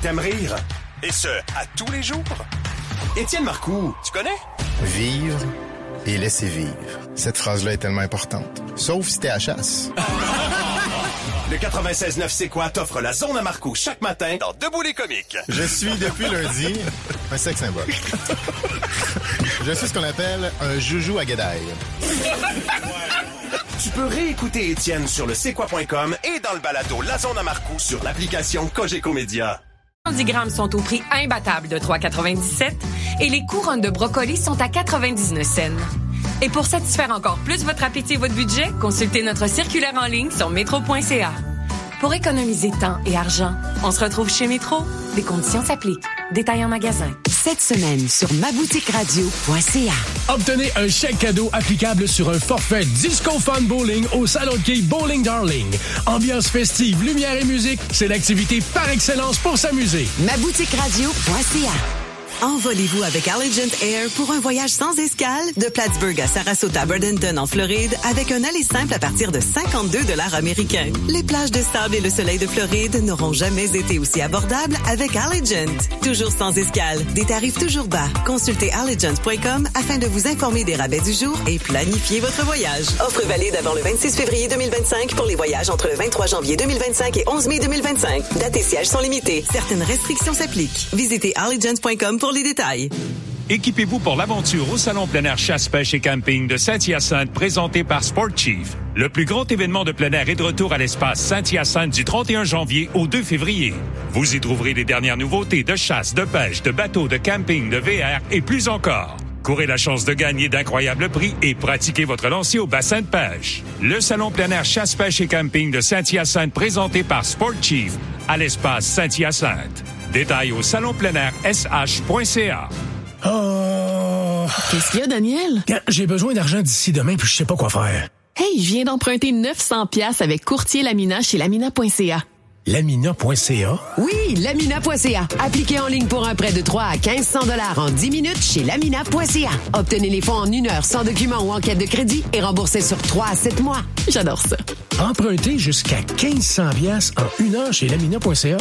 t'aimes rire. Et ce, à tous les jours. Étienne Marcoux, tu connais? Vivre et laisser vivre. Cette phrase-là est tellement importante. Sauf si t'es à chasse. Le 96.9 C'est quoi t'offre la zone à Marcoux chaque matin Dans Debout les comiques. Je suis, depuis lundi, un sex symbole. Je suis ce qu'on appelle un joujou à guédaille. Tu peux réécouter Étienne sur le c'est-quoi.com et dans le balado La Zone à Marcoux sur l'application Cogeco Média. Les 10 grammes sont au prix imbattable de 3,97 et les couronnes de brocoli sont à 99 cents. Et pour satisfaire encore plus votre appétit et votre budget, consultez notre circulaire en ligne sur metro.ca. Pour économiser temps et argent, on se retrouve chez Métro. Des conditions s'appliquent. Détails en magasin. Cette semaine sur maboutiqueradio.ca. Obtenez un chèque cadeau applicable sur un forfait Disco Fun Bowling au Salon de quai Bowling Darling. Ambiance festive, lumière et musique, c'est l'activité par excellence pour s'amuser. maboutiqueradio.ca. Envolez-vous avec Allegiant Air pour un voyage sans escale de Plattsburgh à Sarasota, Bradenton en Floride avec un aller simple à partir de $52 américains. Les plages de sable et le soleil de Floride n'auront jamais été aussi abordables avec Allegiant. Toujours sans escale, des tarifs toujours bas. Consultez Allegiant.com afin de vous informer des rabais du jour et planifier votre voyage. Offre valide avant le 26 février 2025 pour les voyages entre le 23 janvier 2025 et 11 mai 2025. Date et sièges sont limités. Certaines restrictions s'appliquent. Visitez Allegiant.com pour les détails. Équipez-vous pour l'aventure au Salon plein air chasse, pêche et camping de Saint-Hyacinthe présenté par Sport Chief. Le plus grand événement de plein air est de retour à l'espace Saint-Hyacinthe du 31 janvier au 2 février. Vous y trouverez les dernières nouveautés de chasse, de pêche, de bateaux, de camping, de VR et plus encore. Courez la chance de gagner d'incroyables prix et pratiquez votre lancer au bassin de pêche. Le Salon plein air chasse, pêche et camping de Saint-Hyacinthe présenté par Sport Chief à l'espace Saint-Hyacinthe. Détails au salonpleinairsh.ca. Oh. Qu'est-ce qu'il y a, Daniel? J'ai besoin d'argent d'ici demain puis je sais pas quoi faire. Hey, je viens d'emprunter 900$ avec courtier Lamina chez lamina.ca. Lamina.ca? Oui, lamina.ca. Appliquez en ligne pour un prêt de 3 à 1500$ en 10 minutes chez lamina.ca. Obtenez les fonds en 1 heure sans document ou enquête de crédit et remboursez sur 3 à 7 mois. J'adore ça. Emprunter jusqu'à 1500$ en 1 heure chez lamina.ca?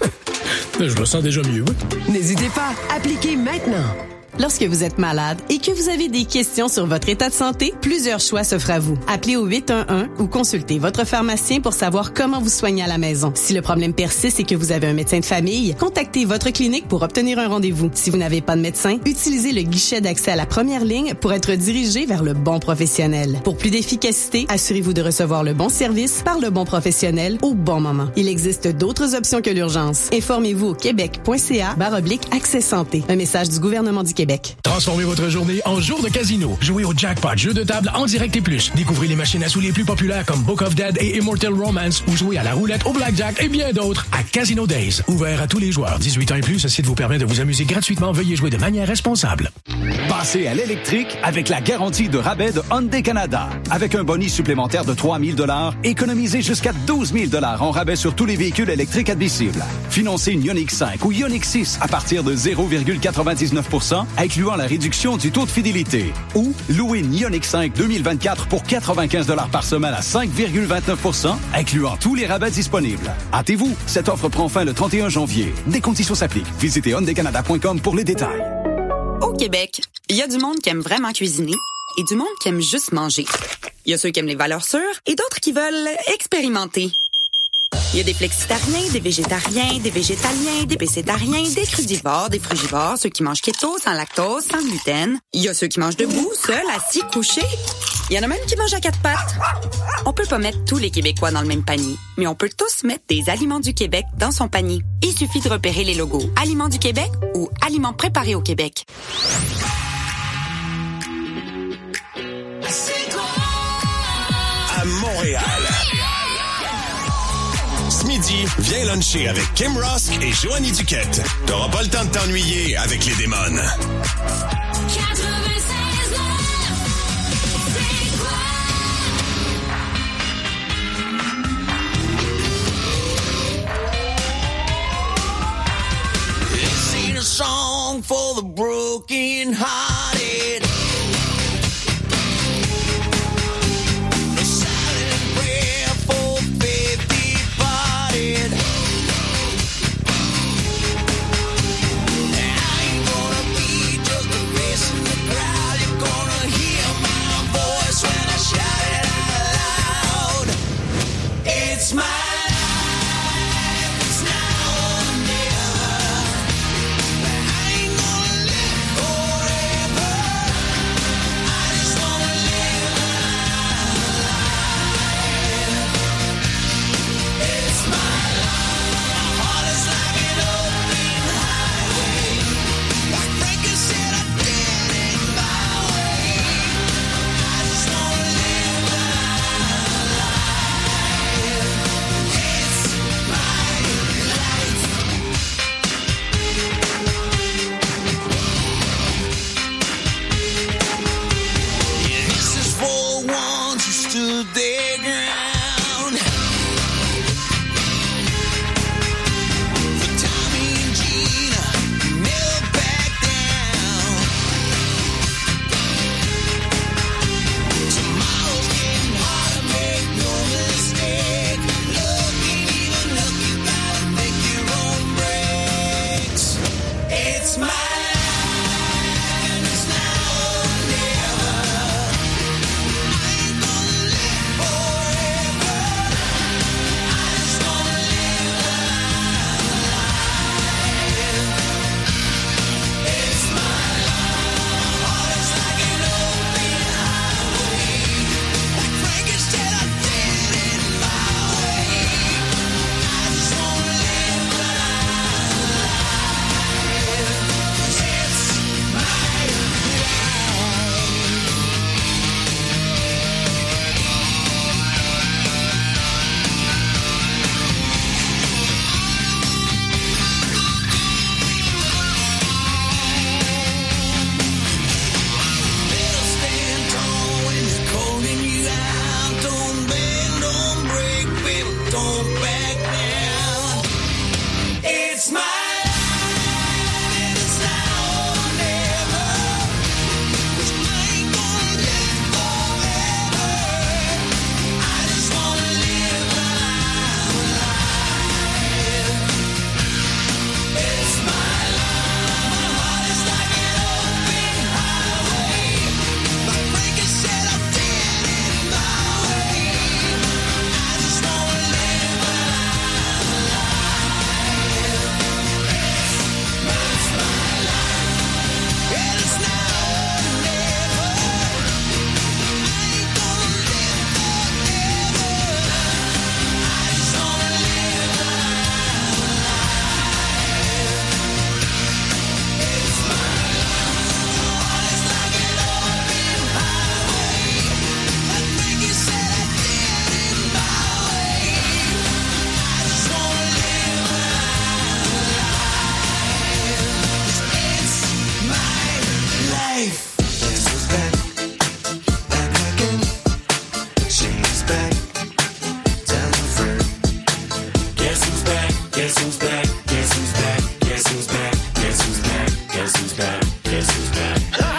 Je me sens déjà mieux. N'hésitez pas, appliquez maintenant. Lorsque vous êtes malade et que vous avez des questions sur votre état de santé, plusieurs choix s'offrent à vous. Appelez au 811 ou consultez votre pharmacien pour savoir comment vous soigner à la maison. Si le problème persiste et que vous avez un médecin de famille, contactez votre clinique pour obtenir un rendez-vous. Si vous n'avez pas de médecin, utilisez le guichet d'accès à la première ligne pour être dirigé vers le bon professionnel. Pour plus d'efficacité, assurez-vous de recevoir le bon service par le bon professionnel au bon moment. Il existe d'autres options que l'urgence. Informez-vous au québec.ca/accès santé. Un message du gouvernement du Québec. Transformez votre journée en jour de casino. Jouez au jackpot, jeu de table en direct et plus. Découvrez les machines à sous les plus populaires comme Book of Dead et Immortal Romance ou jouez à la roulette, au blackjack et bien d'autres à Casino Days. Ouvert à tous les joueurs. 18 ans et plus, ce site vous permet de vous amuser gratuitement. Veuillez jouer de manière responsable. Passez à l'électrique avec la garantie de rabais de Hyundai Canada. Avec un bonus supplémentaire de 3 000 $, économisez jusqu'à 12 000 $ en rabais sur tous les véhicules électriques admissibles. Financez une Ioniq 5 ou Ioniq 6 à partir de 0,99%, incluant la réduction du taux de fidélité. Ou louez une Ioniq 5 2024 pour 95 $ par semaine à 5,29%, incluant tous les rabais disponibles. Hâtez-vous, cette offre prend fin le 31 janvier. Des conditions s'appliquent. Visitez hyundaicanada.com pour les détails. Au Québec, il y a du monde qui aime vraiment cuisiner et du monde qui aime juste manger. Il y a ceux qui aiment les valeurs sûres et d'autres qui veulent expérimenter. Il y a des flexitariens, des végétariens, des végétaliens, des pécétariens, des crudivores, des frugivores, ceux qui mangent keto, sans lactose, sans gluten. Il y a ceux qui mangent debout, seuls, assis, couchés. Il y en a même qui mangent à 4 pattes. On peut pas mettre tous les Québécois dans le même panier, mais on peut tous mettre des Aliments du Québec dans son panier. Il suffit de repérer les logos Aliments du Québec ou Aliments préparés au Québec. À Montréal. Ce midi, viens luncher avec Kim Rosk et Joanie Duquette. T'auras pas le temps de t'ennuyer avec les démons. 96.9, c'est quoi? This ain't a song for the broken hearted. It's my life and it's now or never. I ain't gonna live forever. I just wanna live my life. It's my life. My heart is like an open highway. Like Frankenstein, I did it my way. I just wanna live my life. It's my Little stand tall when they're calling you out. Don't bend, don't break, baby, don't back down. It's my life and it's now or never. 'Cause I ain't gonna live forever. I just wanna live my life. It's my life. My heart is like an open highway. Like Frankenstein, I did it my way. I just wanna live my life. It's my life, and it's now or never. I ain't gonna live forever. I just wanna live my life. It's my life. My heart is like an open highway. Like Frankenstein, I did it my way. I just wanna live my life. It's my life. Guess who's back? Back again. She's back. Tell her friend. Guess who's back? Guess who's back? Guess who's back? Guess who's back? Guess who's back? Guess who's back? Guess who's back?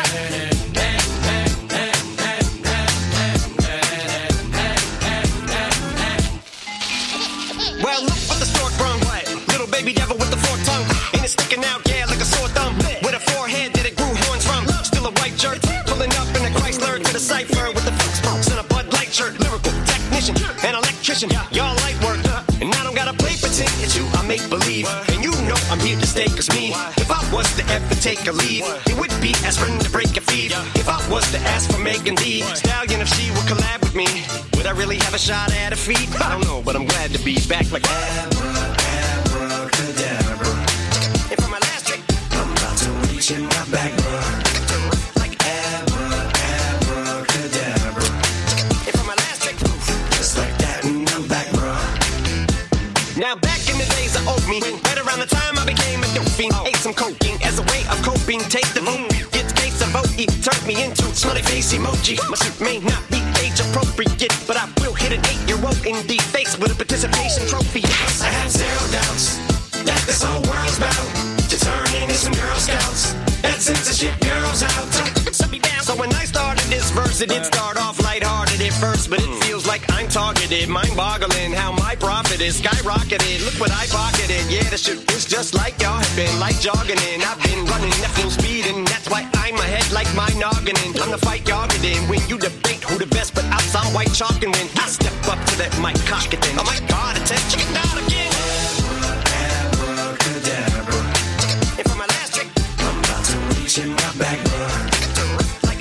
Well, look what the stork brung. Little baby devil with the forked tongue. And it's sticking out, yeah, like a sore thumb. With a forehead that it grew horns from. Still a white shirt, pulling up in a Chrysler to the cipher with the Fox Spokes and a Bud Light shirt. Lyrical technician, an electrician, y'all light work. And I don't gotta play pretend, it's you I make believe. And you know I'm here to stay, 'cause me, if I was to ever take a leave, it would be aspirin to break a feed. If I was to ask for Megan Thee Stallion, if she would collab with me, would I really have a shot at a feat? I don't know, but I'm glad to be back like abracadabra. And for my last trick, I'm about to reach in my back, bruh. Like abracadabra. And for my last trick, just like that, and I'm back, bruh. Now back in the days of old me, right around the time I became a dope fiend, ate some cocaine as a way of coping. Take the vote, get case of vote, turned me into smiley face emoji. My suit may not be age appropriate, but I will hit an 8-year-old in the face with a participation trophy. I have zero doubts that this whole world's about to turn into some Girl Scouts. That censorship girls out. So when I started this verse, it did start off lighthearted at first, but it feels like I'm targeted. Mind-boggling how my profit is skyrocketed. Look what I pocketed. Yeah, the shit is just like y'all have been, like jogging in. I've been running at full speed, and that's why I'm ahead like my noggin. I'm the fight y'all get in. When you debate who the best, but I saw white chalk and win. I step up to that mic, cock it then. Oh my God, attention, chicken out again. Abracadabra. And for my last trick, I'm about to reach in my back, bruh. Like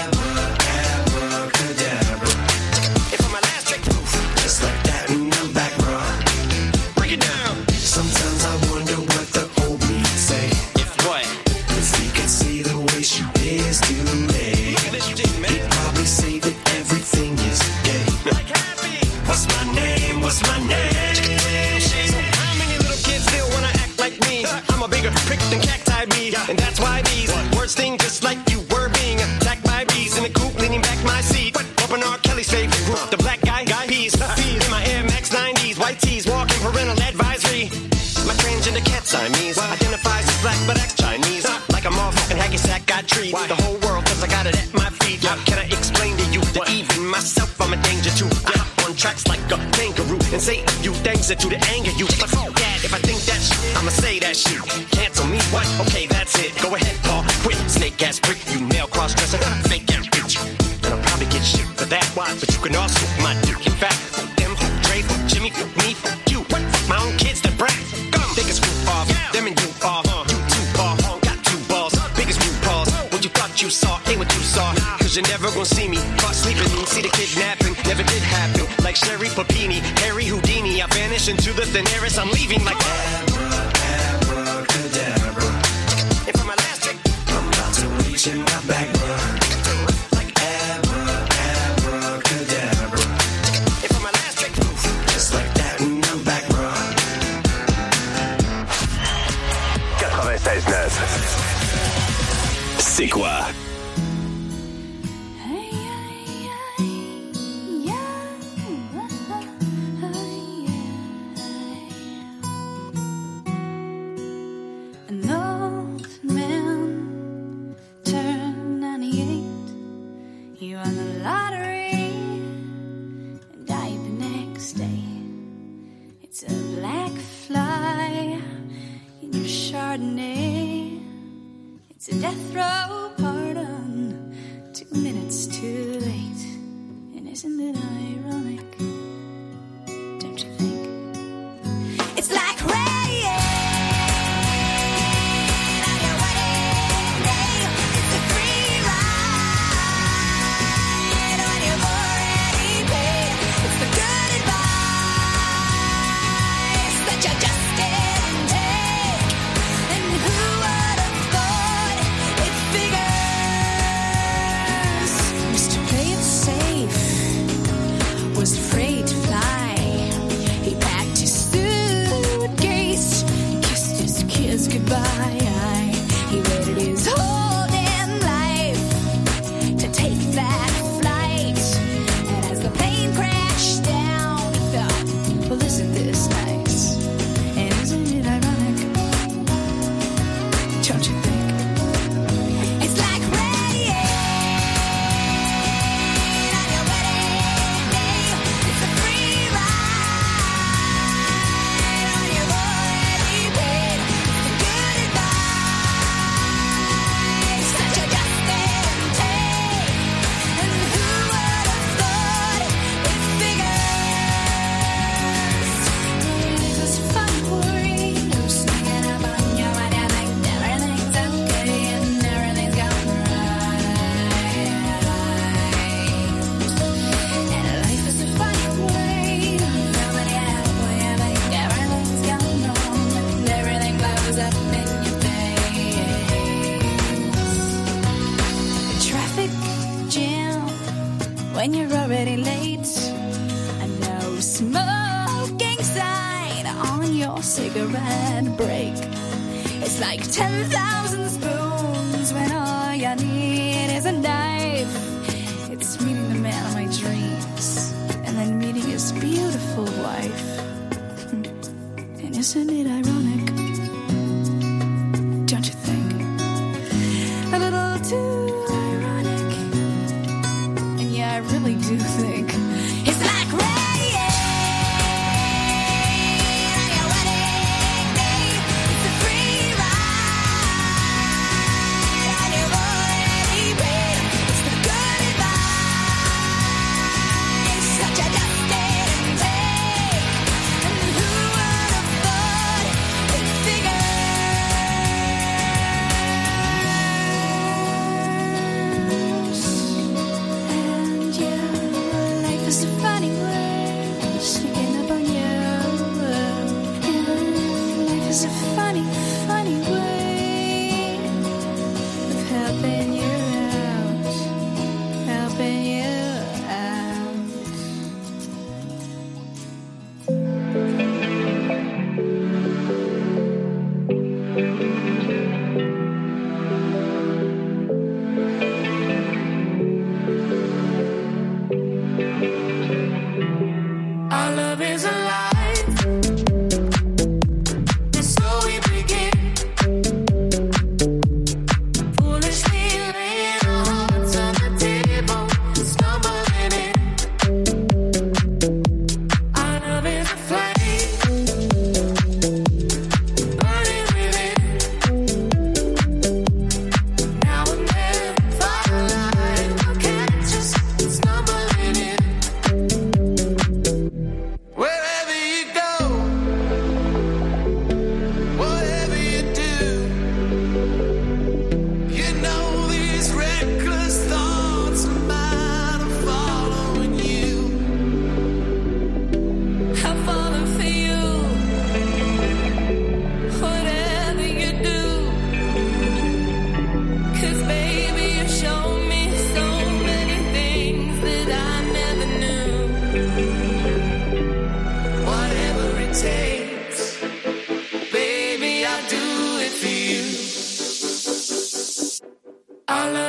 abracadabra. And for my last trick, just like that, and I'm back, bruh. Break it down. Sometimes I wonder what the old me say. If what? If he could see the way she is today, he'd probably say that everything is gay. Like happy. What's my name? What's my name? So how many little kids still wanna act like me? I'm a bigger prick than cacti me, and that's why these words sting just like you were being attacked by bees in the coop, leaning back my seat. Bumping R. Kelly's favorite group, the black guy peas. In my Air Max 90s, white tees, walking parental advisory. My transgender cat Siamese identifies as black but acts Chinese. Like a motherfucking hacky sack, I treat the whole world 'cause I got it at my feet. How can I explain to you that even myself I'm a danger to? I hop on tracks like a kangaroo and say a few things that do to anger you. But fuck that, if I think that shit, I'ma say that shit. Cancel me, what? Okay, that's it. you're never gonna see me. Caught sleeping, see the kidnapping, never did happen. Like Sherry Papini, Harry Houdini, I vanish into the thin air as I'm leaving like abracadabra. And for my last trick, I'm about to reach in my bag, bruh. Like abracadabra. And for my last trick, just like that, and I'm back, bruh. 96.9. C'est quoi? An old man turned 98. He won the lottery and died the next day. It's a black fly in your Chardonnay. It's a death row pardon, 2 minutes too late. And isn't it ironic? Don't you think? It's like rain. Was afraid to fly. He packed his suitcase, kissed his kids goodbye. He waited his whole damn life to take that flight. And as the plane crashed down, he thought, well, isn't this nice? And isn't it ironic? Don't you think? It's like rain. When you're already late, a no smoking sign on your cigarette break. It's like 10,000 spoons when all you need is a knife. It's meeting the man of my dreams and then meeting his beautiful wife. And isn't it ironic? Don't you think? A little too I really do think it's like rain on your wedding day. It's a free ride on your already paid. It's the good advice, such a dusting take. And who would have thought it figures?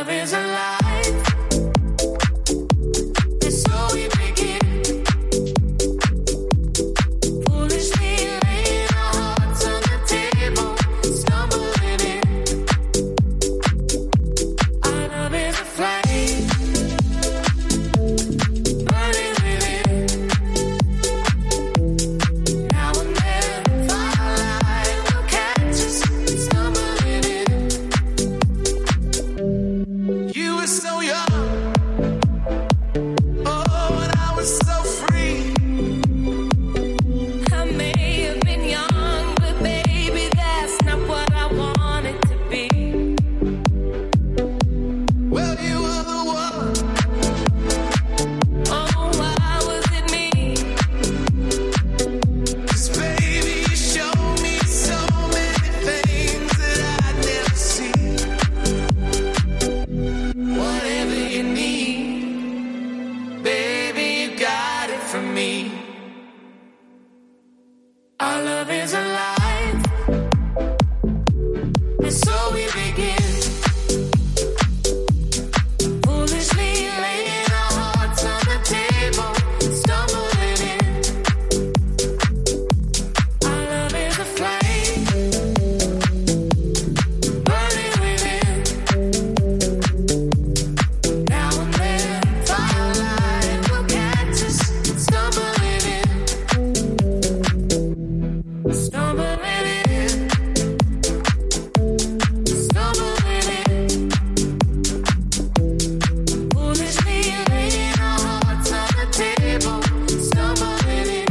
love is alive. And so we begin. Foolishly laying our hearts on the table, stumbling in. Our love is a flame, burning within. Now and then, firelight will catch us, stumbling in. You were so young, oh, and I was so free. I may have been young, but baby, that's not what I wanted to be. Well, you were the one. Oh, why was it me? 'Cause baby, you showed me so many things that I'd never seen. Whatever you need, baby, you got it from me. Our love is alive, and so we begin. Foolishly laying our hearts on the table, stumbling in. Our love is a flame, burning within. Now and then, firelight will catch us, stumbling in. Stumbling in. Stumbling in. Foolishly laying our hearts on the table, stumbling in.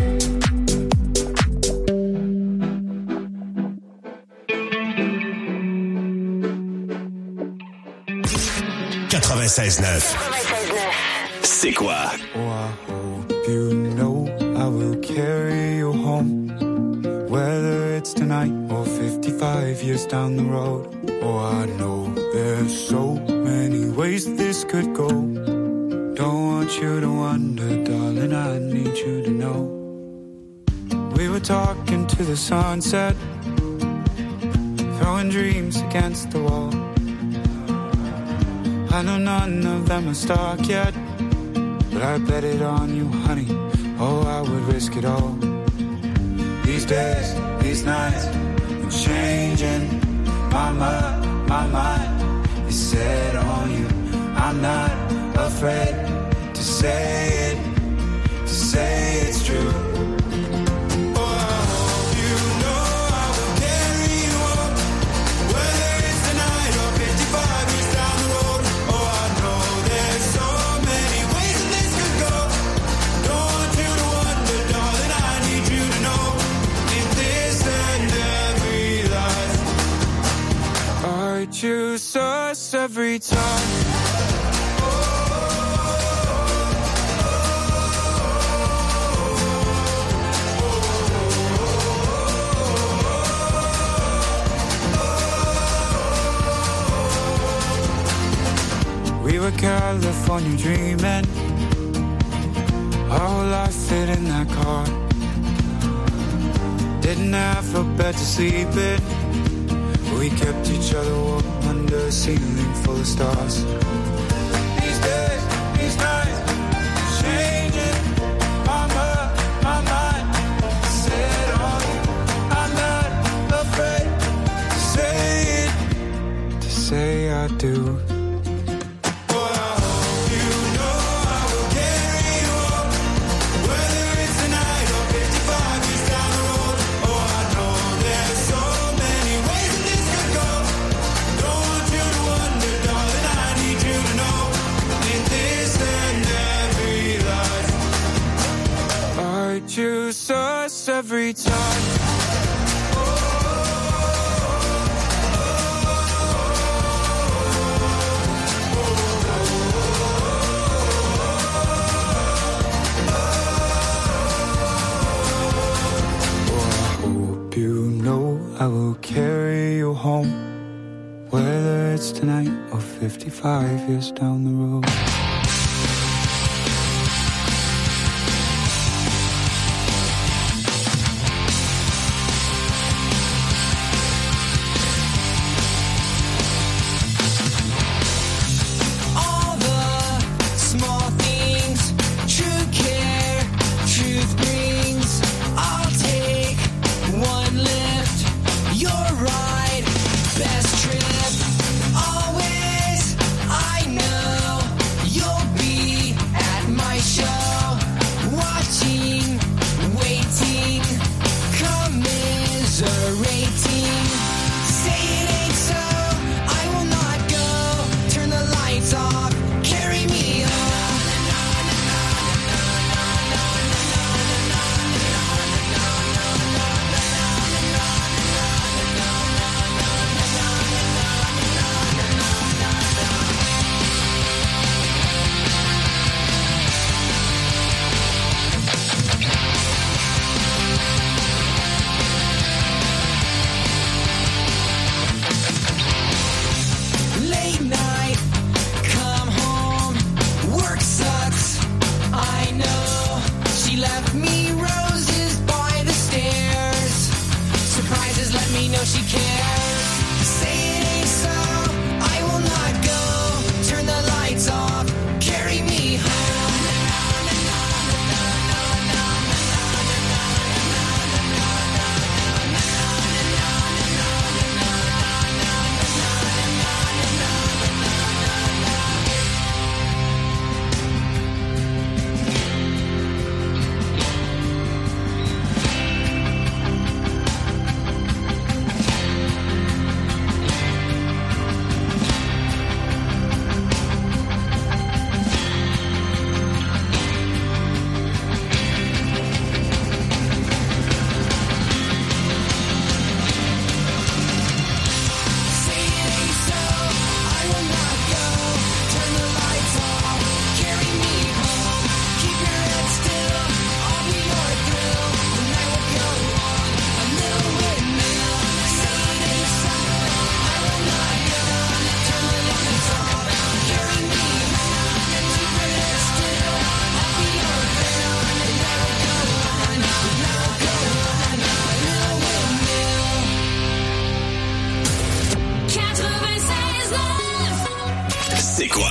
96.9. C'est quoi? Oh, I hope you know I will carry you home. Whether it's tonight or 55 years down the road. Oh, I know there's so many ways this could go. Don't want you to wonder, darling, I need you to know. We were talking to the sunset, throwing dreams against the wall. I know none of them are stuck yet, but I bet it on you, honey. Oh, I would risk it all. These days, these nights, I'm changing my mind is set on you. I'm not afraid to say it's true. I choose us every time. We were California dreaming, our whole life fit in that car. Didn't have a bed to sleep in, we kept each other warm under a ceiling full of stars. These days, these nights, changing my mind, set on you. I'm not afraid to say I do. Choose us every time. Hope you know I will carry you home, whether it's tonight or 55 years down the road. Say it ain't so, I will not go. Turn the lights off, carry me home. C'est quoi?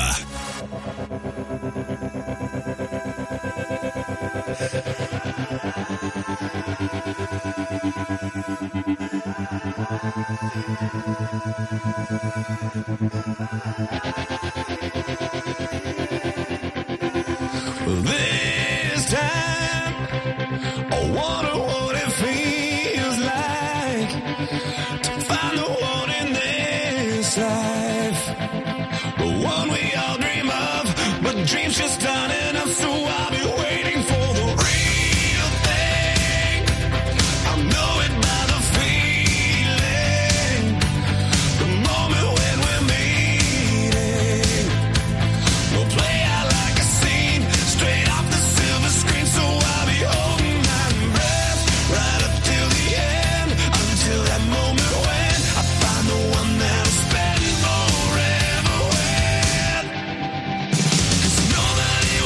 This time, I wonder what it feels like to find the one in this life, the one we all dream of, but dreams just aren't enough, so I'll be waiting for the real thing. I know it by the feeling, the moment when we're meeting. We'll play out like a scene, straight off the silver screen, so I'll be holding my breath right up till the end, until that moment when I find the one that'll spend forever with. 'Cause nobody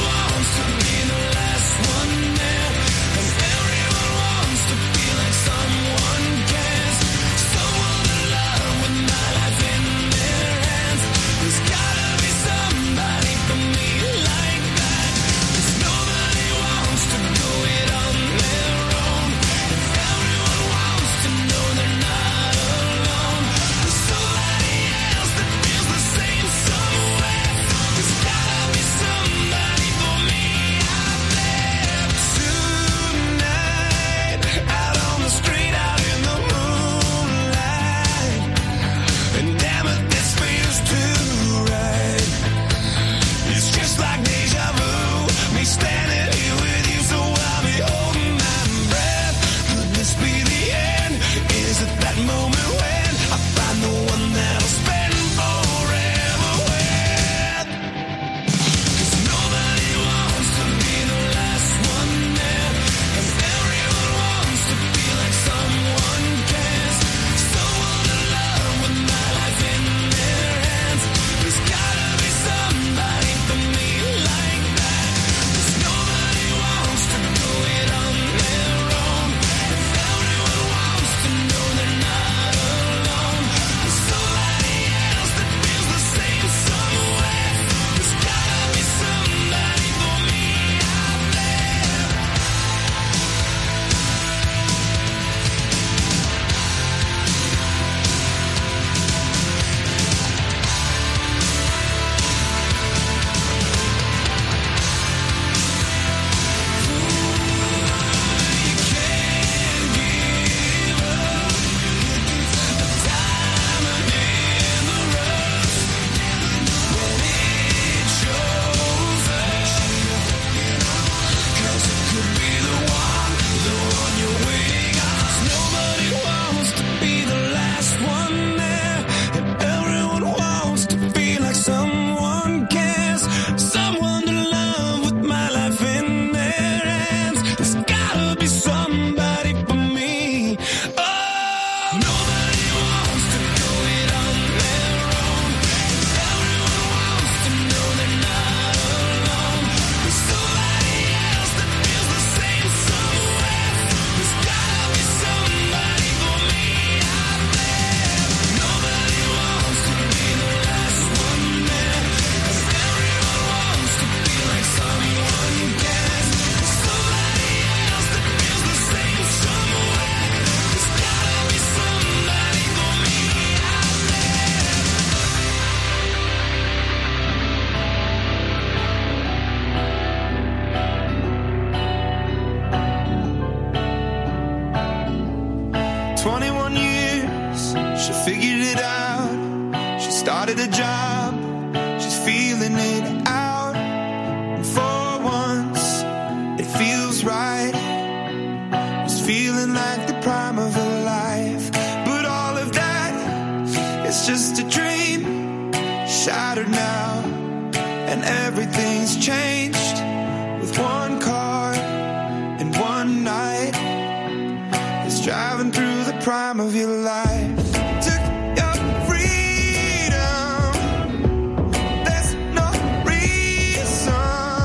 it out. She started a job, she's feeling it out. And for once, it feels right. It's feeling like the prime of her life. But all of that is just a dream, shattered now. And everything's changed with one car and one night. It's driving through the prime of your life. Took your freedom. There's no reason.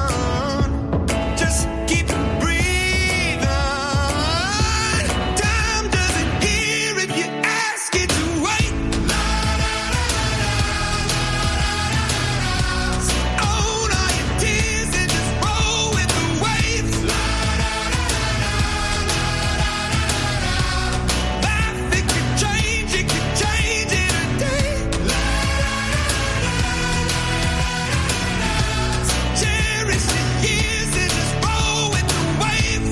Just keep breathing. Time doesn't hear if you ask it to wait. Own all your tears and just roll with the waves. Life, it could change in a day. Cherish the years and just roll with the waves.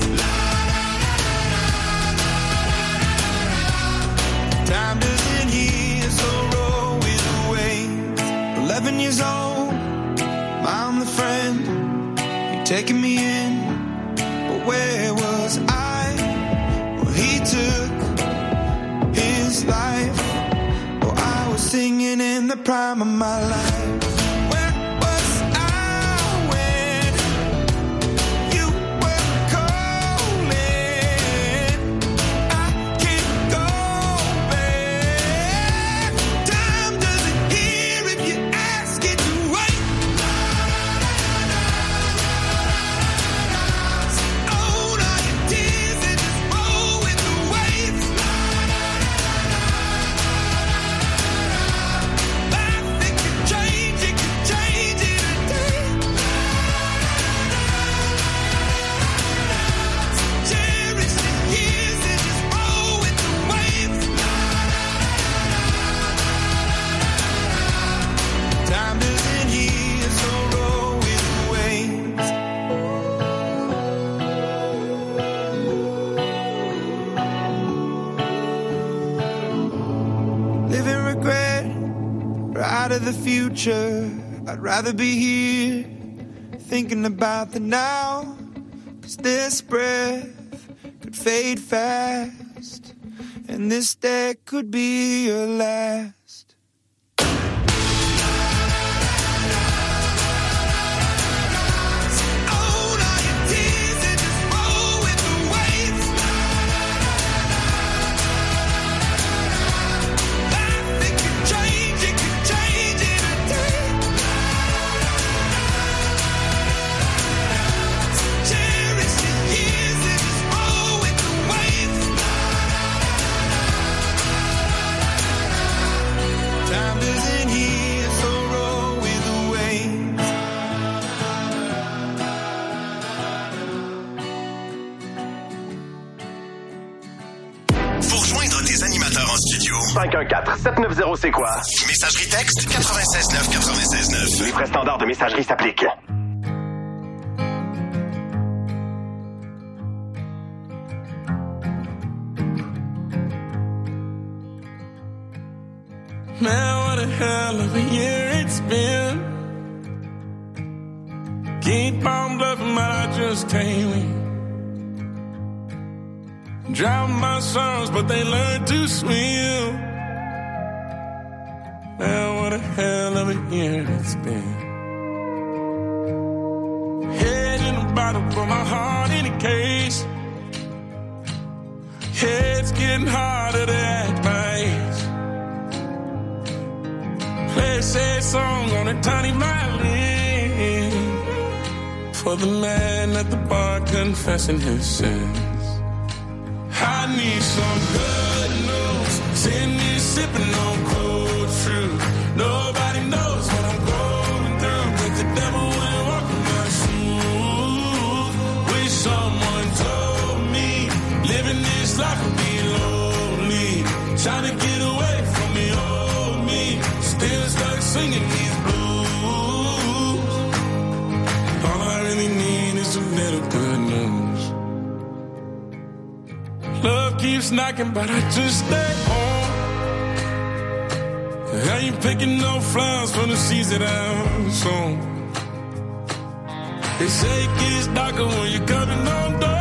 Time doesn't heal, so roll with the waves. 11 years old, I'm the friend. You're taking me in, but where was I? Well, he took his life. Oh, I was singing in the prime of my life. Where was I when you were calling? I can't go back. Time doesn't hear if you ask it to wait. Own all your tears and just roll with the waves. Life, it could change in a day. Cherish the years and just roll with the waves. Time doesn't heal, so roll with the waves. Live in regret, or out of the future. I'd rather be here, thinking about the now. 'Cause this breath could fade fast, and this day could be your last. Own all your tears and just roll with the waves. Life, it could change in a day. Cherish the years and just roll with the waves. Time doesn't heal, so roll with the waves. Pour rejoindre tes animateurs en studio, 514-790 c'est quoi? messagerie texte 969 969. Les frais standards de messagerie s'appliquent. Man, what a hell of a year it's been. Keep on bluffing, but I just can't win. Drown my sons, but they learn to swim. Man, what a hell of a year it's been. Head in a bottle, put my heart in a case. Head's getting harder to act my age. Play a sad song on a tiny violin for the man at the bar confessing his sins. I need some good news. Send me sipping on cold truth. Nobody knows what I'm going through, but the devil ain't walking my shoes. Wish someone told me living this life would be lonely. Trying to get away from the old me. Still stuck singing these blues. All I really need is a little good news. Love keeps knocking, but I just stay home. How you picking no flowers from the seeds that I've sown? They say it gets darker when you're coming on door.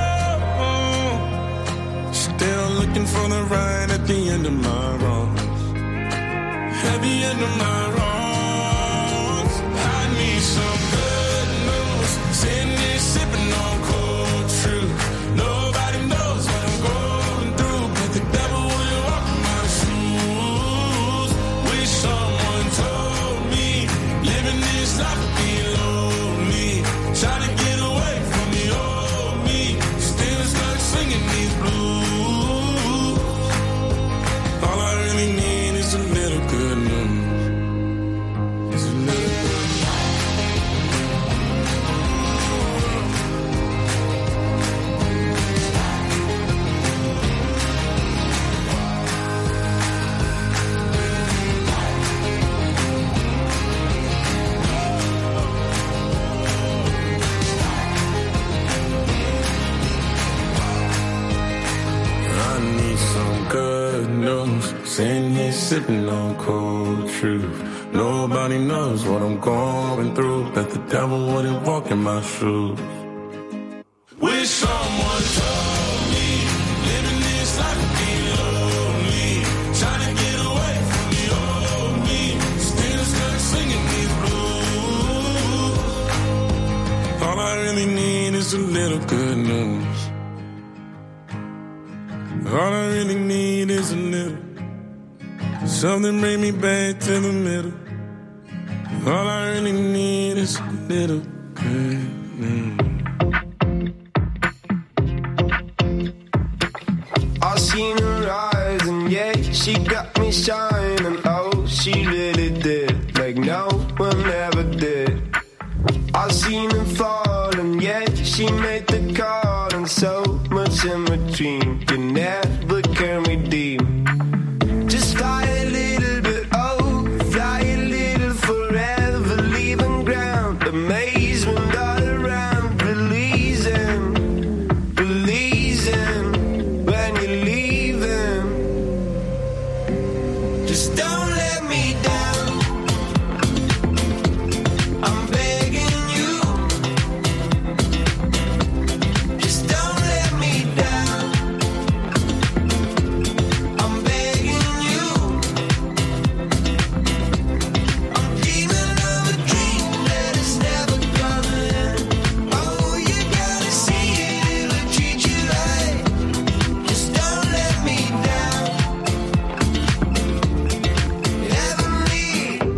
Still looking for the right at the end of my road. At the end of my road, I need some good news. Sitting here sipping on cold truth. Nobody knows what I'm going through, but the devil will walk in my shoes. Wish someone told me living this life would be lonely. Trying to get away from the old me. Still stuck singing these blues. All I really need is a little good news. It's a little good news. I need some good news. Sitting here sipping on cold truth. Nobody knows what I'm going through. That the devil wouldn't walk in my shoes. Wish someone told me living this life would be lonely. Trying to get away from the old me. Still stuck singing these blues. All I really need is a little good news. All I really need is a little. Something bring me back to the middle. All I really need is a little good news. I seen her eyes and yeah, she got me shining. Oh, she really did, like no one ever did. I seen her fall and yeah, she made the call, and so much in between you never can redeem. Just fly a little bit, oh, fly a little forever, leaving ground, amazement all around, releasing when you're leaving. Just don't let me down. I'm begging you. Just don't let me down. I'm begging you. I'm dreaming of a dream that is never coming. Oh, you gotta see it, it'll treat you right. Just don't let me down. Heavenly.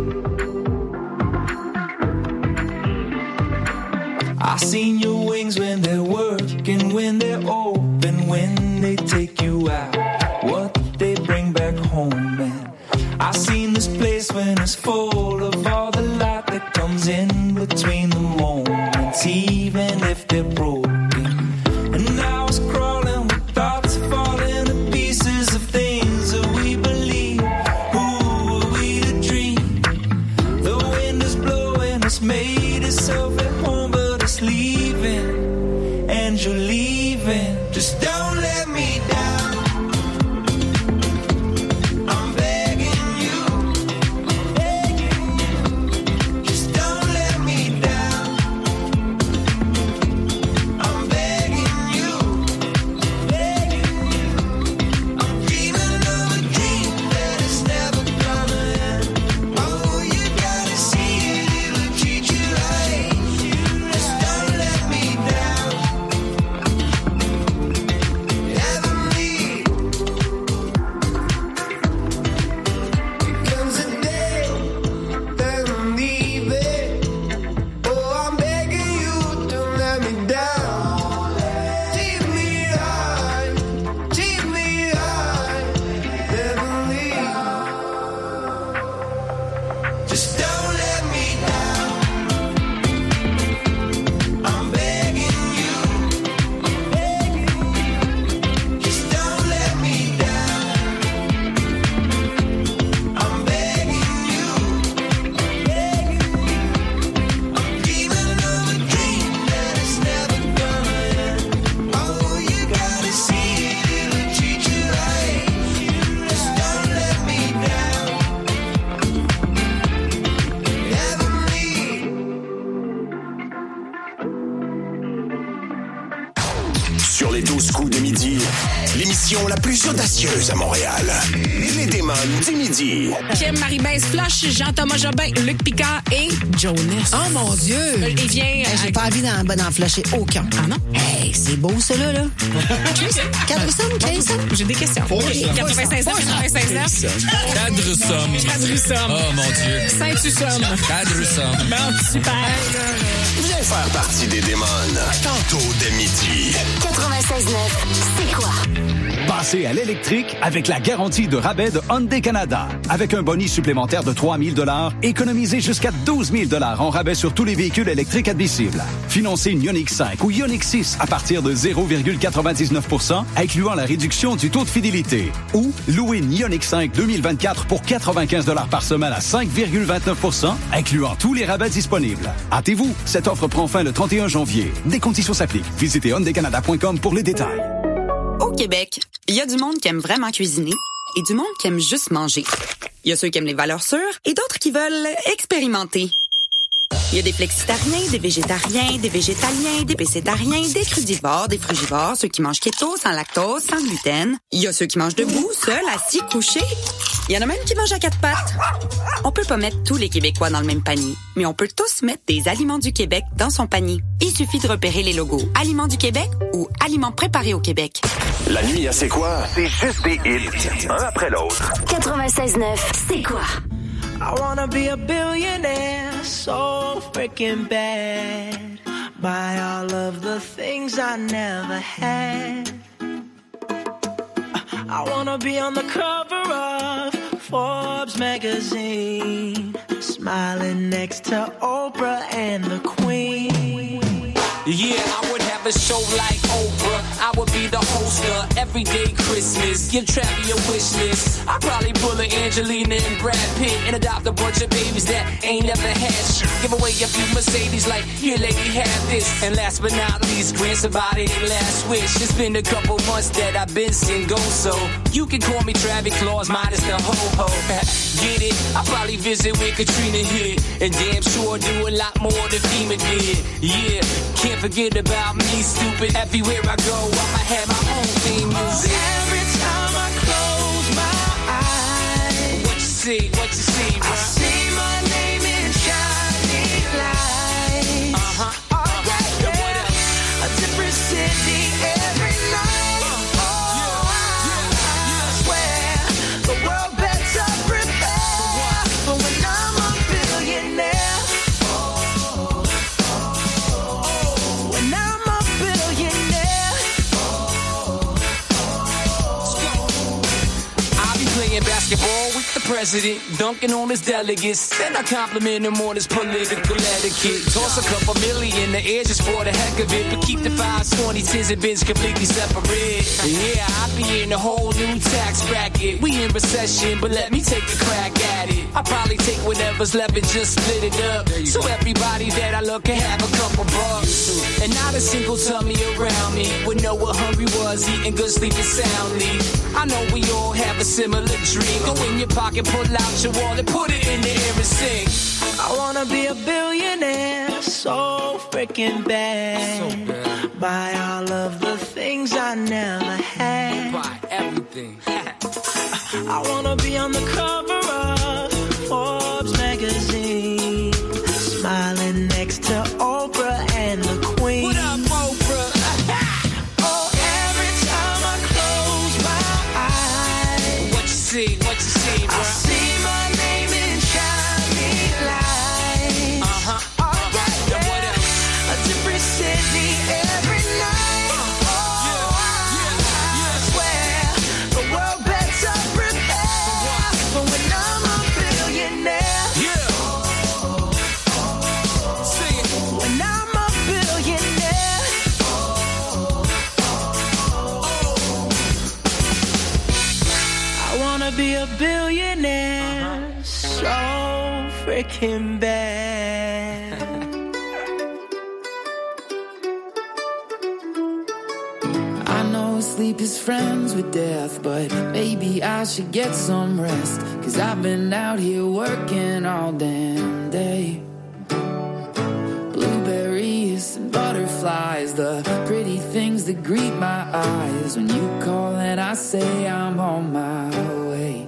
I seen your wings when they're working, when they're open, when they take you out, what they bring back home, man. I seen this place when it's full of all the light that comes in between the moments, even if they're broken. And I was crawling with thoughts falling to pieces of things that we believe. Who are we to dream? The wind is blowing, it's made itself at home, but it's leaving, and you're leaving. Just don't let me down. I'm begging you. Just don't let me down. I'm begging you. I'm dreaming of a dream that is never coming. Oh, you gotta see it, it'll treat you right. Just don't let me down. Heavenly. Comes a day that I'm leaving. Oh, I'm begging you, don't let me down. Keep me high, heavenly. Just don't let me down. I'm begging you. Just don't let me down. I'm begging you. I'm dreaming of a dream that is never coming. Oh, you gotta see it, it'll treat you right. Just don't let me down. l'émission la plus audacieuse à Montréal. Les démons du midi. Kim, Marie-Bèze Floche, Jean-Thomas Jobin, Luc Picard et Jonas. Oh mon Dieu! Il vient... J'ai pas envie d'en flasher aucun. Ah non? Hey, c'est beau ça là. 400, 1500? J'ai des questions. 96 ans, 96 ans. Cadre-somme. Oh mon Dieu. Saint-Ussomme. Cadre-somme. Bon, super. Viens faire partie des démons. Tantôt dès midi. 96.9, c'est quoi? Passez à l'électrique avec la garantie de rabais de Hyundai Canada. Avec un bonus supplémentaire de 3 000 $, économisez jusqu'à 12 000 $ en rabais sur tous les véhicules électriques admissibles. Financez une Ioniq 5 ou Ioniq 6 à partir de 0,99 %, incluant la réduction du taux de fidélité. Ou louez une Ioniq 5 2024 pour 95 $ par semaine à 5,29 %, incluant tous les rabais disponibles. Hâtez-vous, cette offre prend fin le 31 janvier. Des conditions s'appliquent. Visitez hyundaicanada.com pour les détails. Au Québec, il y a du monde qui aime vraiment cuisiner et du monde qui aime juste manger. Il y a ceux qui aiment les valeurs sûres et d'autres qui veulent expérimenter. Il y a des flexitariens, des végétariens, des végétaliens, des pécétariens, des crudivores, des frugivores, ceux qui mangent keto, sans lactose, sans gluten. Il y a ceux qui mangent debout, seuls, assis, couchés. Il y en a même qui mangent à quatre pattes. On peut pas mettre tous les Québécois dans le même panier, mais on peut tous mettre des Aliments du Québec dans son panier. Il suffit de repérer les logos Aliments du Québec ou Aliments préparés au Québec. La nuit à C'est quoi? C'est juste des hits, un après l'autre. 96.9, c'est quoi? I wanna be a billionaire, so freaking bad. Buy all of the things I never had. I wanna be on the cover of Forbes magazine, smiling next to Oprah and the Queen. Yeah, I would have a show like Oprah. I would be the host of Everyday Christmas. Give Travi a wish list. I'd probably pull a Angelina and Brad Pitt and adopt a bunch of babies that ain't never had shit. Give away a few Mercedes like, here lady, have this. And last but not least, grant somebody their last wish. It's been a couple months that I've been single, so you can call me Travis Claus, minus the ho-ho. Get it? I'll probably visit where Katrina hit. And damn sure do a lot more than FEMA did. Yeah, can't forget about me, stupid. Everywhere I go, I'ma have my own theme music. Every time I close my eyes, What you see, bro? I see my name in shining lights. A different city every night. I swear the world better prepare for when I'm a billionaire. When I'm a billionaire. I'll be playing basketball with the president, dunking on his delegates. Then I compliment him on his political etiquette. Toss a couple million in the air just for the heck of it, but keep the 5s, 20s, 10s, and bins completely separate. Yeah, I'll be in a whole new tax bracket. We in recession, but let me take a crack at it. I'll probably take whatever's left and just split it up, so everybody that I look can have a couple bucks. And not a single tummy around me would know what hungry was, eating good, sleeping soundly. I know we all have a similar dream. Go in your pocket, pull out your wallet, put it in the air and sing. I wanna be a billionaire, so freaking bad. Buy all of the things I never had. Buy everything. I wanna be on the cover of Forbes magazine, smiling next to Oprah and the Queen. What up, Oprah? Oh, every time I close my eyes, What you see, bro? I see my name in shining lights. A different city every night. I swear the world better prepare for when I'm a billionaire. Sing it. When I'm a billionaire. I wanna be a billionaire, so freaking bad. I know sleep is friends with death, but maybe I should get some rest. 'Cause I've been out here working all damn day. Blueberries and butterflies butterflies, the pretty things that greet my eyes. When you call and I say I'm on my way.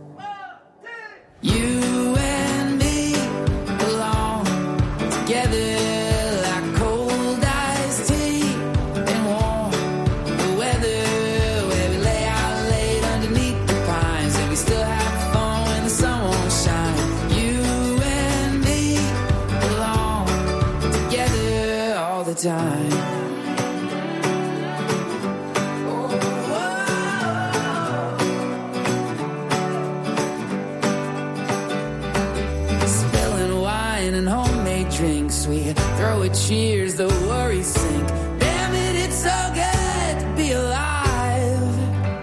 You and me belong together like cold iced tea and warm weather, where we lay out late underneath the pines and we still have fun when the sun won't shine. You and me belong together all the time. Drinks, we throw at cheers, the worries sink. Damn it, it's so good to be alive.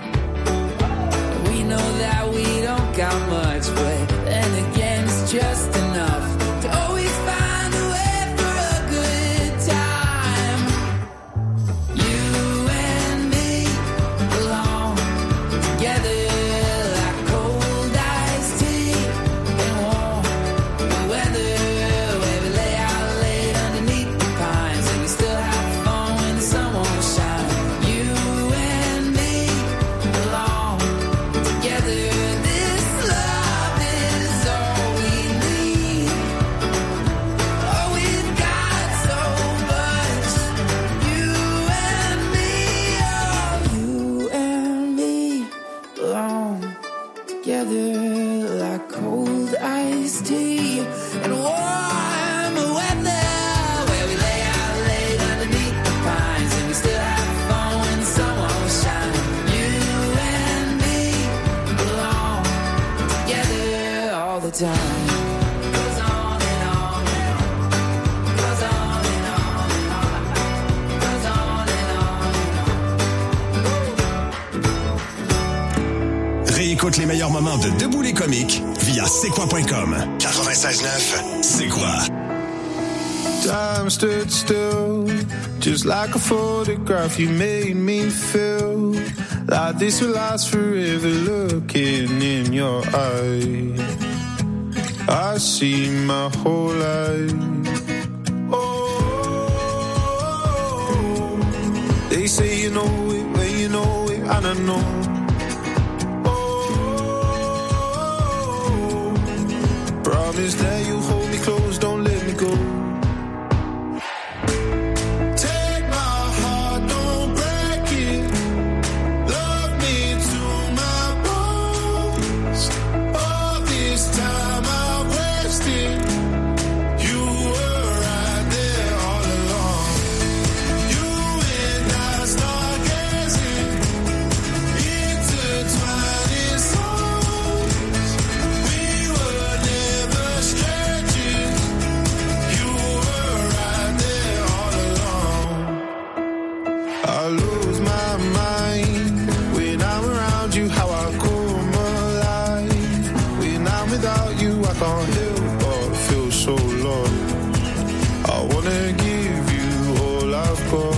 We know that we don't got much, but then again, it's just enough to always find a way for a good time. You and me belong together like cold iced tea and warm weather. Like cold iced tea and warm weather, where we lay out late underneath the pines and we still have fun when the sun won't shine. You and me belong together all the time. Goes on and on and on. Goes on and on and on. Goes on and on and on. Réécoute les meilleurs moments de Debout les comiques via c'est-quoi.com. 96.9, c'est quoi? Time stood still, just like a photograph. You made me feel like this will last forever. Looking in your eyes, I see my whole life. Oh, they say you know it when you know it, and I know. Promise that you hold me close, don't let me go. Take my heart, don't break it. Love me to my bones. All this time I wasted. You were right there all along. You and I start gazing, intertwining souls. We were never strangers. You were right there all along. I lose my mind when I'm around you. How I come alive when I'm without you. I can't help but feel so lost. I wanna give you all I've got.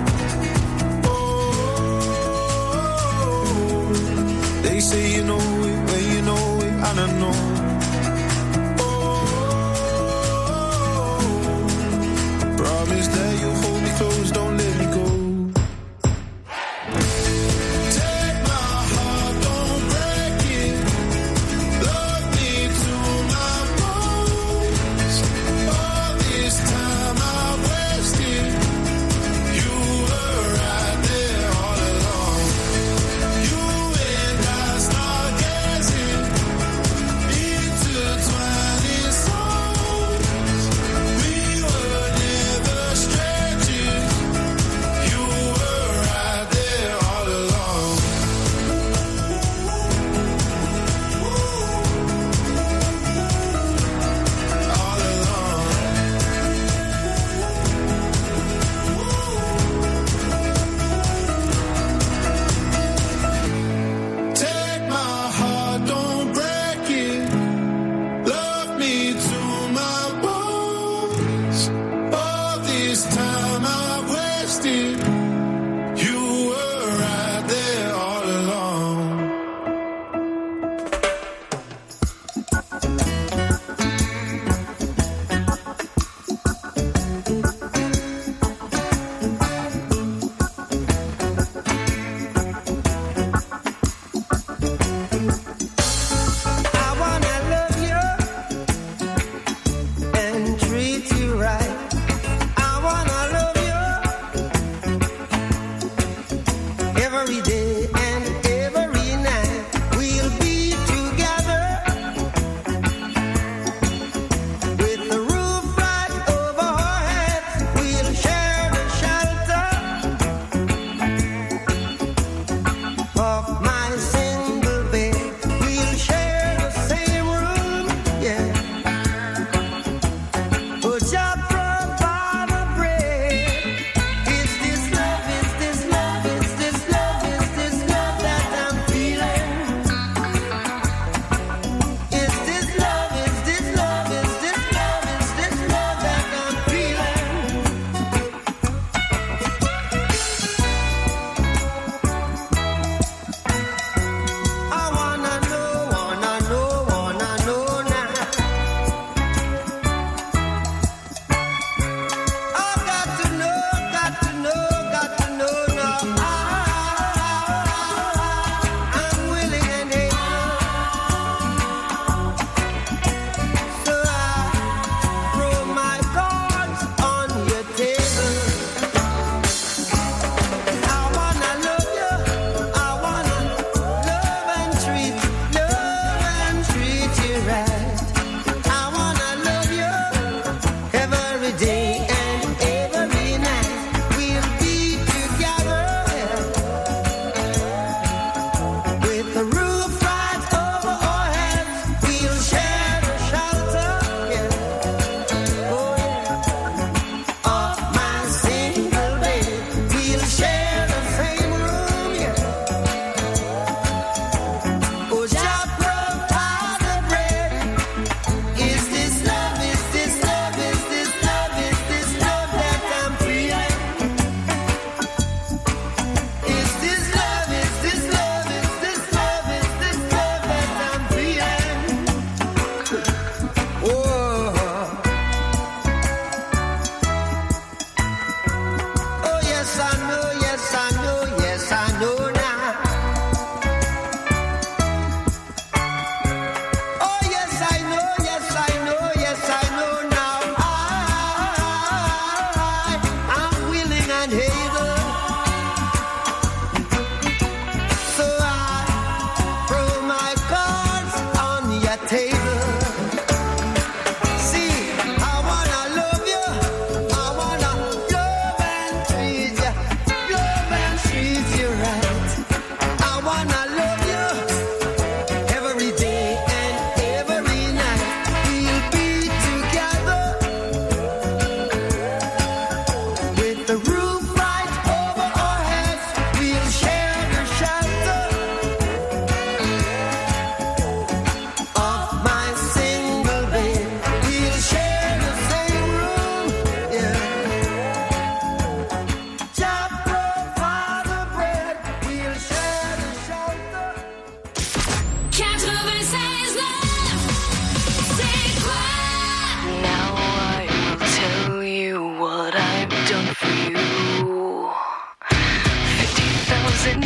Oh, they say you know it when you know it, and I know. Promise that you'll hold me close, don't let me go. Take my heart, don't break it. Love me to my bones.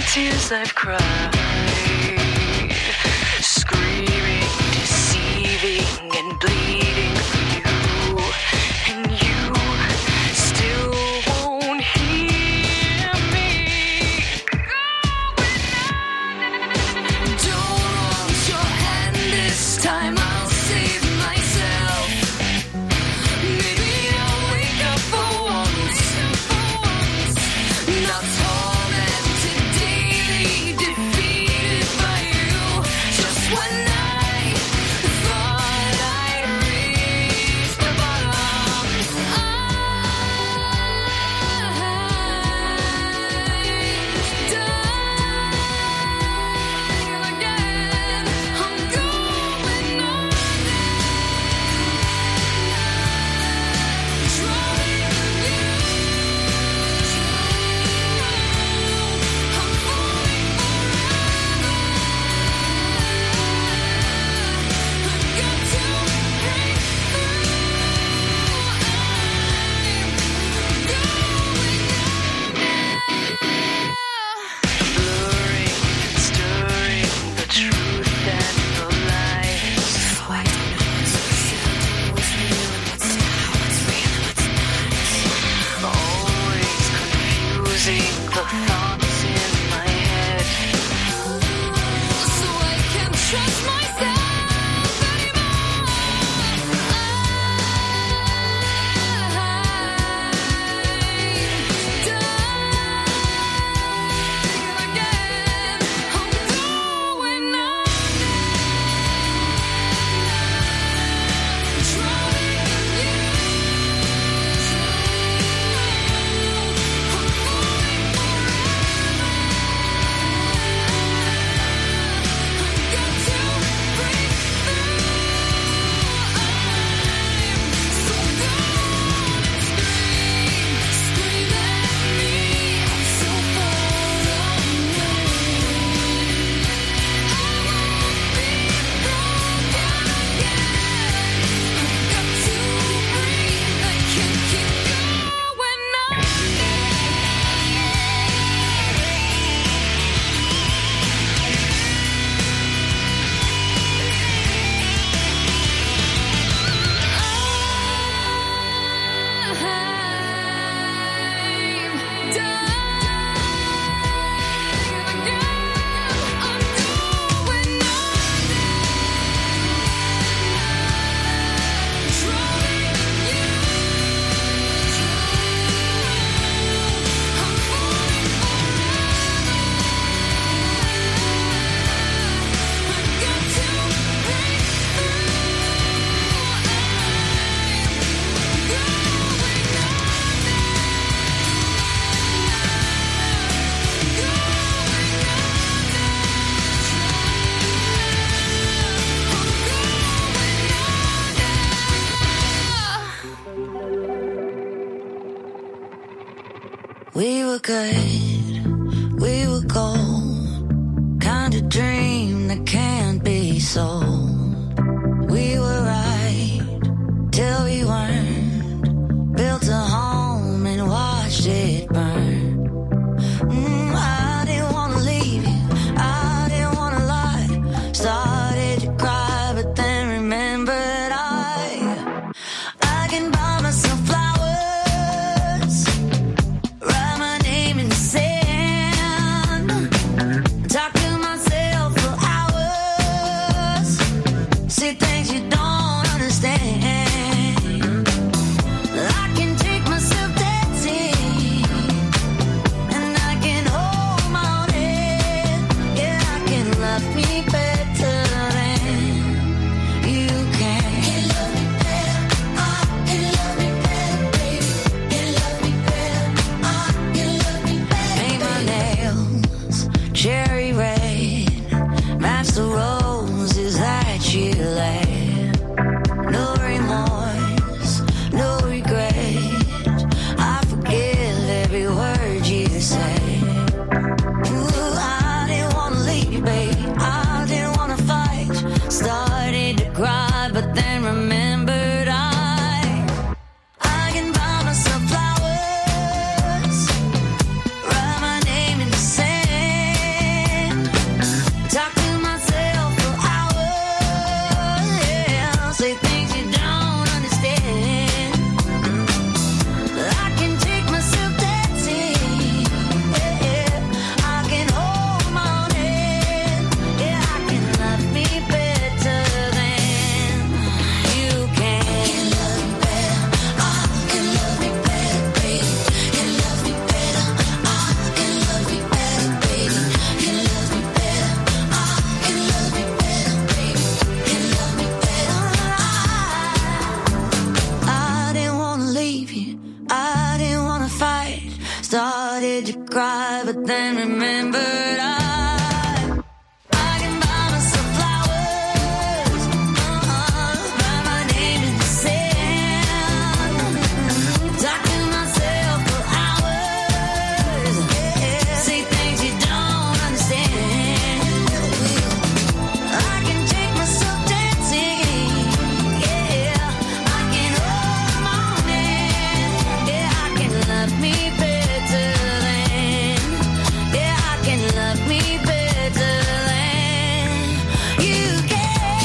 tears I've cried, screaming, deceiving, and bleeding for you, and you still won't hear me. Don't want your hand this time, I'll save myself. Maybe I'll wake up for once, not tormented, daily defeated by you. Just when I thought I'd reached the bottom, I'm again. I'm going on. Stirring the truth and the lies. Oh, I don't know what's real, what's real, and what's real, and what's not. Always confusing the thoughts in my head. So I can't trust myself anymore. We were good, we were gold, kind of dream that can't be sold. We were right till we weren't, built a home and watched it burn. I didn't want to leave you, I didn't want to lie, started to cry but then remembered I can buy myself flowers, write my name in the sand, talk to myself for hours, say things you don't understand. I can take myself dancing, and I can hold my own head. Yeah, I can love me better than you can. Can love me better, can love me better, baby. Can love me better, can love me better. Paint my nails cherry red, match the roses that you laid. No remorse, no regret, I forgive every word you say. Ooh, I didn't want to leave, baby, I didn't want to fight, started to cry but then remembered I can buy myself flowers, write my name in the sand, then remembered I can buy myself flowers, write my name in the sand, talk to myself for hours, say things you don't understand. I can take myself dancing, yeah, I can hold my own hand, yeah, I can love me better than, yeah, I can love me better than you can.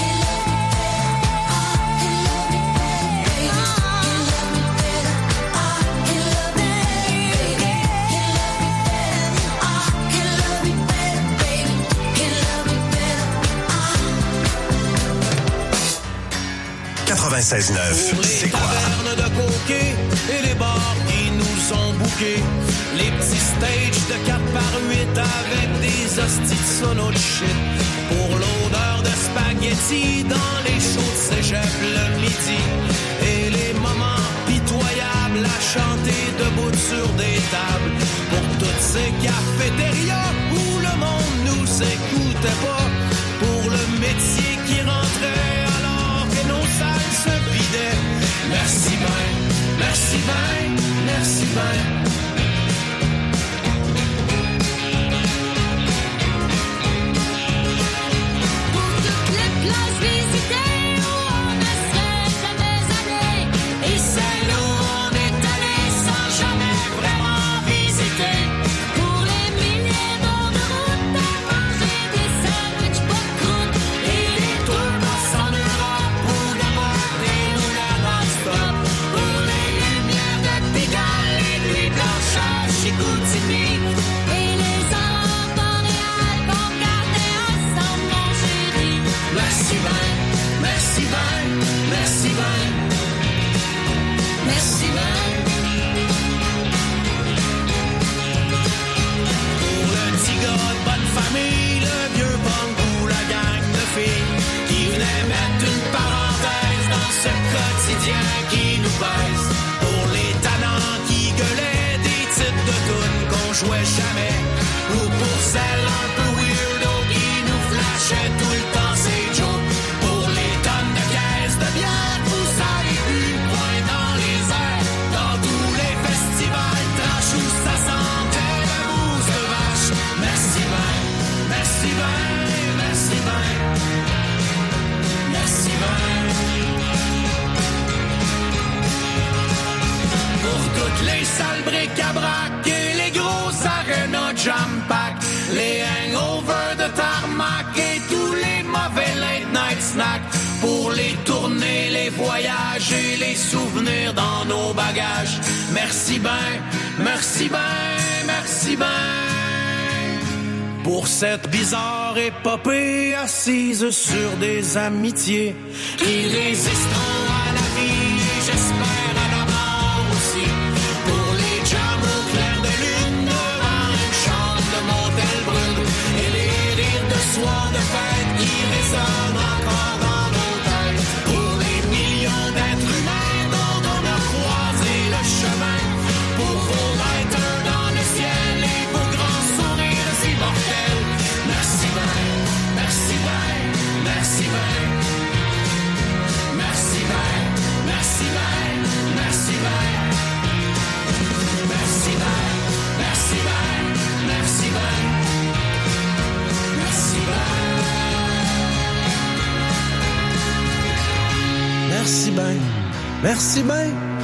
Les tavernes de coquets et les bars qui nous ont bouqués. Les petits stages de 4x8 avec des hosties de sono de shit. Pour l'odeur de spaghetti dans les shows de cégep le midi. Et les moments pitoyables à chanter debout sur des tables. Pour toutes ces cafétérias où le monde nous écoutait pas. Pour le métier qui rentrait alors que nos salles se vidaient. Merci ben, merci ben, merci ben. Places visitées où on ne serait jamais allé, et celles où on est allé sans jamais vraiment visiter. Pour les milliers d'heures de route à manger des sandwichs pas de croûte et les tours passent en Europe pour déborder nos non-stop. Pour les lumières de Pigalle, les nuits blanches à Chicoutimi et les alentours Montréal qu'on gardait ensemble, mon chéri. Merci ben, merci ben, merci ben, merci ben. Pour le petit gars de bonne famille, le vieux punk ou la gang de filles qui venait mettre une parenthèse dans ce quotidien qui nous baise. Pour les tannants qui gueulaient des titres de tunes qu'on jouait jamais. Ou pour celles un peu weirdo qui nous flashaient tout le temps ces jokes. Pour les tonnes de caisses de bière, vous avez vu point dans les airs. Dans tous les festivals trash où ça sentait la mousse de vache. Merci ben, merci ben, merci ben, merci ben. Pour toutes les salles bric-à-brac et les gros arénas jam-pack, les hangovers de tarmac et tous les mauvais late-night snacks. Pour les tournées, les voyages et les souvenirs dans nos bagages. Merci ben, merci ben, merci ben. Pour cette bizarre épopée assise sur des amitiés qui résisteront à la vie et j'espère à la mort aussi. Pour les jams au clair de lune devant une chambre de motel brune et les rires de soir de fête qui résonnent encore dans nos têtes. Pour les millions d'êtres humains dont on a croisé le chemin. Pour vos lighters dans le ciel et vos grands sourires si mortels. Merci ben, merci ben, merci ben. Merci ben, merci ben, merci ben. Merci ben, merci ben, merci ben. Merci ben. Merci ben, merci ben.